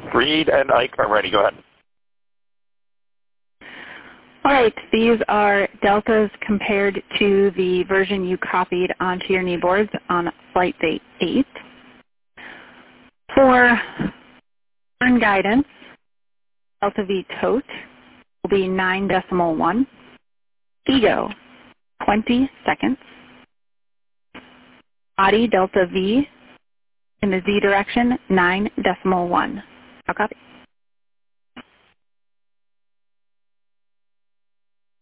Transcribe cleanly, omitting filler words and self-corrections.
Reed and Ike are ready. Go ahead. All right, these are deltas compared to the version you copied onto your knee boards on flight day 8. For burn guidance, delta V tote will be 9.1. Ego, 20 seconds. Body delta V in the Z direction, 9.1. I'll copy.